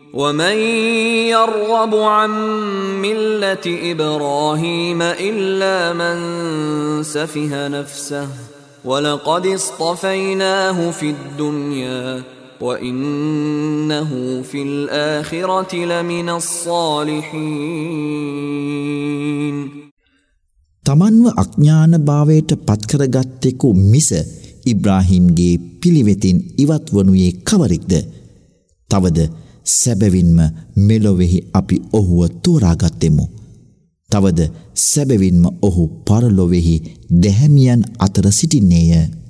ومن يرغب عن ملة إبراهيم إلا من سفه نفسه ولقد اصطفيناه في الدنيا وإنه في الآخرة لمن الصالحين. තමන්ව අඥාන භාවයට පත්කරගත්තෙකු මිස ඉබ්‍රාහීම්ගේ පිළිවෙතින් ඉවත් වනුයේ කවරෙක්ද? තවද සැබවින්ම මෙලොවෙහි අපි ඔහුව තෝරාගත්තෙමු. තවද සැබවින්ම ඔහු පරලොවෙහි දැහැමියන් අතර සිටින්නේය.